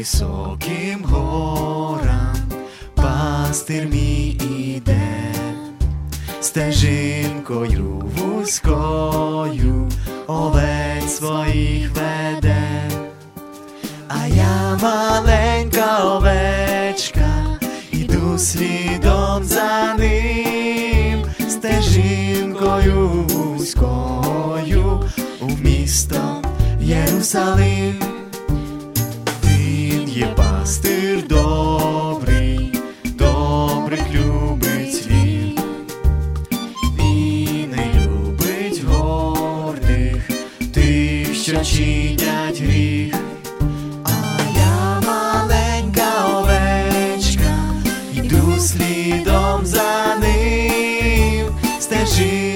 високим горам пастир мій іде, стежинкою вузькою овець своїх веде. А я маленька овечка, іду слідом за ним, стежинкою вузькою у місто Єрусалим. Він є пастир добрий, добрих любить він. Він не любить гордих, тих, що чинять гріх. Слідом за ним, стежи